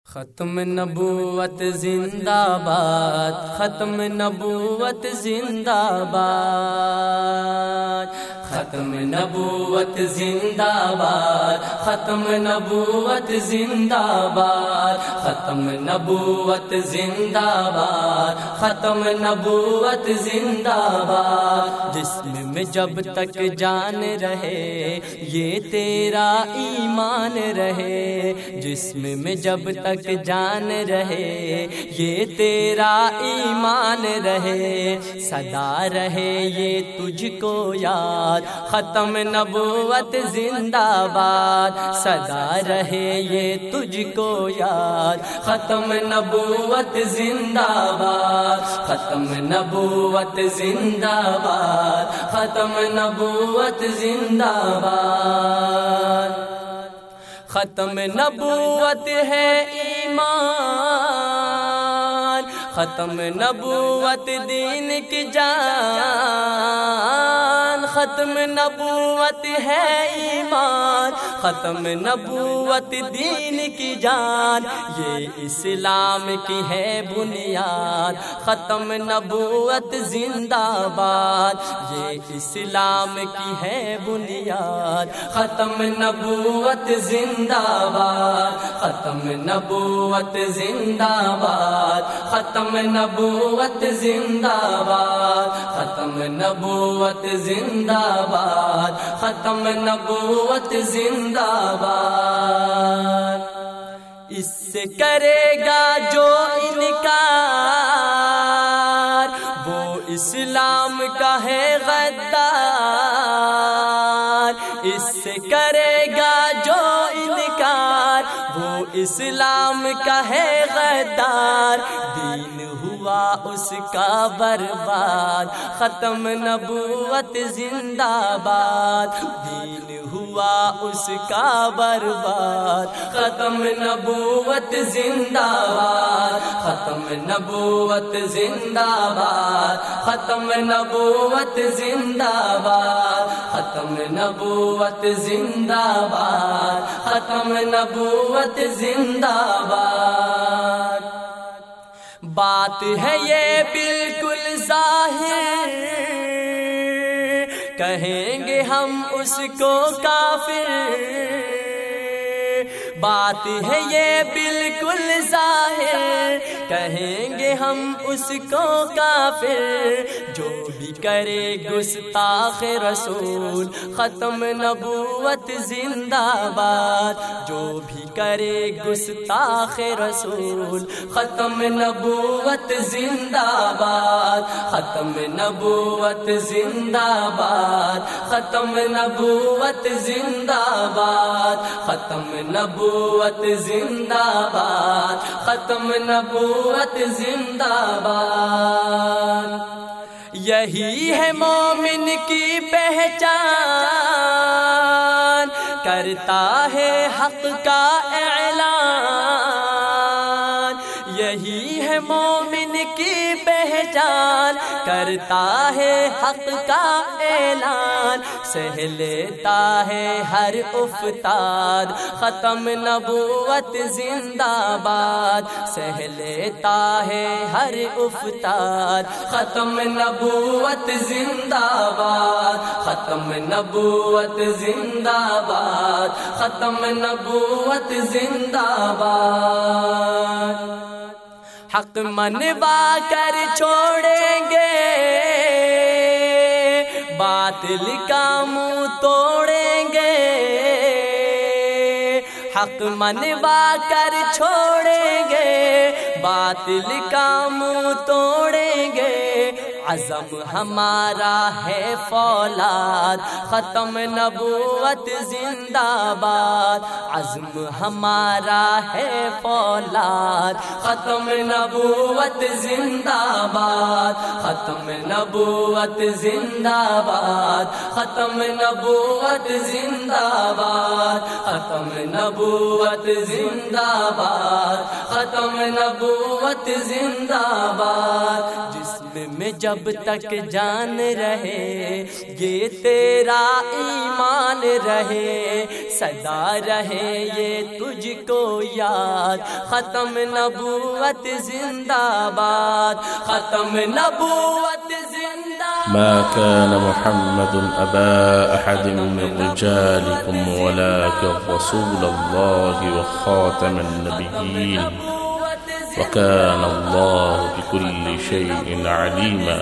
ختم نبوت زندہ باد، ختم نبوت زندہ باد، ختم نبوت زندہ باد، ختم نبوت زندہ باد، ختم نبوت زندہ باد، ختم نبوت زندہ باد۔ جسم میں جب تک جان رہے یہ تیرا ایمان رہے، جسم میں جب تک جان رہے یہ تیرا ایمان رہے، صدا رہے یہ تجھ کو یاد، ختم نبوت زندہ باد، صدا رہے یہ تجھ کو یاد، ختم نبوت زندہ باد، ختم نبوت زندہ باد، ختم نبوت زندہ باد۔ ختم نبوت ہے ایمان، ختم نبوت دین کی جان، ختم نبوت ہے ایمان، ختم نبوت دین کی جان، یہ اسلام کی ہے بنیاد، ختم نبوت زندہ باد، یہ اسلام کی ہے بنیاد، ختم نبوت زندہ باد، ختم نبوت زندہ باد، ختم نبوت زندہ باد، ختم نبوت زندہ باد، ختم نبوت زندہ باد۔ اس سے کرے گا جو انکار وہ اسلام کا ہے غدار، اس سے کرے گا جو انکار وہ اسلام کا ہے غدار، دین ہوا اس کا برباد، ختم نبوت زندہ باد، دین ہوا اس کا برباد، ختم نبوت زندہ باد، ختم نبوت زندہ باد، ختم نبوت زندہ باد، ختم نبوت زندہ باد، ختم نبوت زندہ باد۔ بات ہے یہ بالکل ظاہر، کہیں گے ہم اس کو کافر، بات ہے یہ بالکل ظاہر، کہیں گے ہم اس کو کافر، جو بھی کرے گستاخ رسول، ختم نبوت زندہ باد، جو بھی کرے گستاخ رسول، ختم نبوت زندہ باد، ختم نبوت زندہ باد، ختم نبوت زندہ باد، ختم نبوت زندہ باد، ختم نبوت زندہ باد۔ یہی ہے مومن کی پہچان، کرتا ہے حق کا اعلان، یہی ہے مومن کی پہچان، کرتا ہے حق کا اعلان، سہ لیتا ہے ہر افتاد، ختم نبوت زندہ باد، سہ لیتا ہے ہر افتاد، ختم نبوت زندہ باد، ختم نبوت زندہ باد، ختم نبوت زندہ باد۔ حق منوا کر چھوڑیں گے، باطل کا منہ توڑیں گے، حق منوا کر چھوڑیں گے، باطل کا منہ توڑیں گے، عزم ہمارا ہے فولاد، ختم نبوت زندہ باد، عزم ہمارا ہے فولاد، ختم نبوت زندہ باد، ختم نبوت زندہ باد، ختم نبوت زندہ باد، ختم نبوت زندہ باد، ختم نبوت زندہ باد۔ جس میں جب تک جان رہے یہ تیرا ایمان رہے، سدا رہے یہ تجھ کو یاد، ختم نبوت زندہ باد، ختم نبوت زندہ باد۔ ما كان محمد أبا أحد من رجالكم ولكن رسول الله وخاتم النبيين وكان الله بكل شيء عليما۔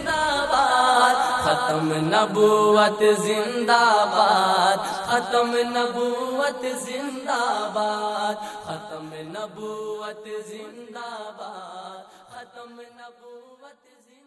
ختم نبوت زندہ باد، ختم نبوت زندہ باد، ختم نبوت زندہ باد، ختم نبوت زندہ باد۔